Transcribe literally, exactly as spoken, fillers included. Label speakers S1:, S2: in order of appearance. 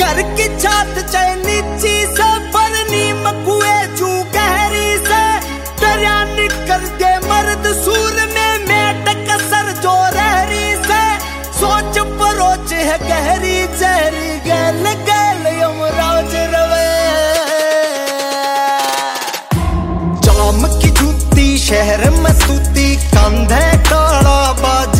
S1: घर की छात चाहे नीची से परनी मकुए जू गहरी से दरिया निकल दे मर्द सूर में मेट कसर जो रहरी से सोच परोच है गहरी जहरी गैल गैल यमराज रवे जाम की जूती शहर में सूती कंधे काला बाज